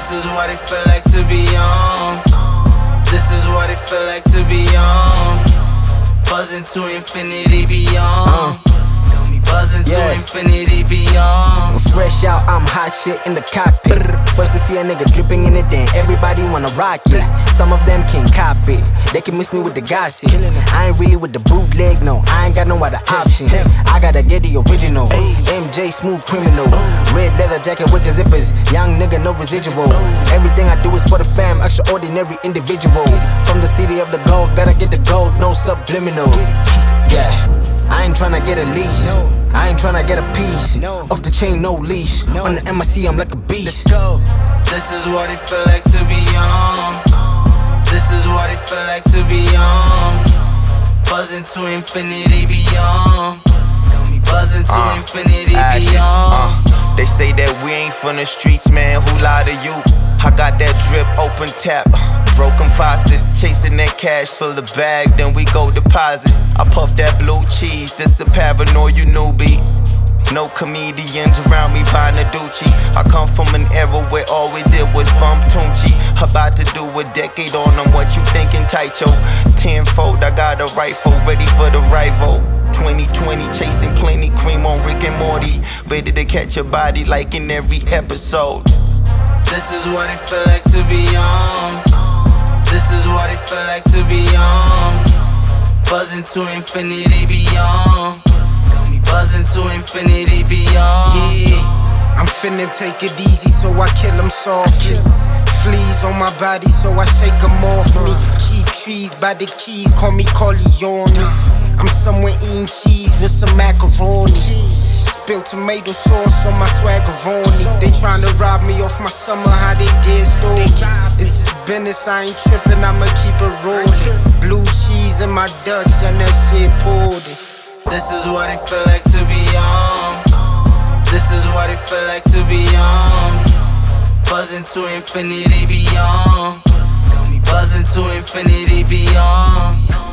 This is what it feel like to be young. This is what it feel like to be young. Buzzing to infinity beyond. Got me buzzing to infinity beyond. Fresh out, I'm hot shit in the cockpit. First to see a nigga dripping in it, then everybody wanna rock it. Some of them can't copy, they can miss me with the gossip. I ain't really with the bootleg, no, I ain't got no other option. I gotta get the original, MJ smooth criminal. Red leather jacket with the zippers, young nigga no residual. Everything I do is for the fam, extraordinary individual. From the city of the gold, gotta get the gold, no subliminal. Yeah, I ain't tryna get a leash, I ain't tryna get a piece. Off the chain, no leash. On the MIC, I'm like a beast. This is what it feel like to be young. This is what it feel like to be young. Buzzing to infinity beyond. Got me buzzing to infinity beyond. They say that we ain't from the streets, man. Who lie to you? I got that drip, open tap, broken faucet, chasing that cash, fill the bag, then we go deposit. I puff that blue cheese, this a paranoid, you newbie. No comedians around me buying a Gucci. I come from an era where all we did was bump Tunchi. About to do a decade on them, what you thinking, Taicho? Tenfold, I got a rifle, ready for the rival. 2020, chasing plenty cream on Rick and Morty. Ready to catch a body like in every episode. This is what it feel like to be young. This is what it feel like to be young. Buzzing to infinity beyond. Got me buzzing to infinity beyond. Yeah, I'm finna take it easy so I kill them softly. Fleas on my body so I shake them off me. Keep trees by the keys, call me Corleone. I'm somewhere eating cheese with some macaroni. Spill tomato sauce on my swaggeroni. They tryna rob me off my summer, how they did story. It's just business, I ain't trippin', I'ma keep it rollin'. Blue cheese in my Dutch and that shit poured it. This is what it feel like to be young. This is what it feel like to be young. Buzzing to infinity beyond. Got me buzzing to infinity beyond.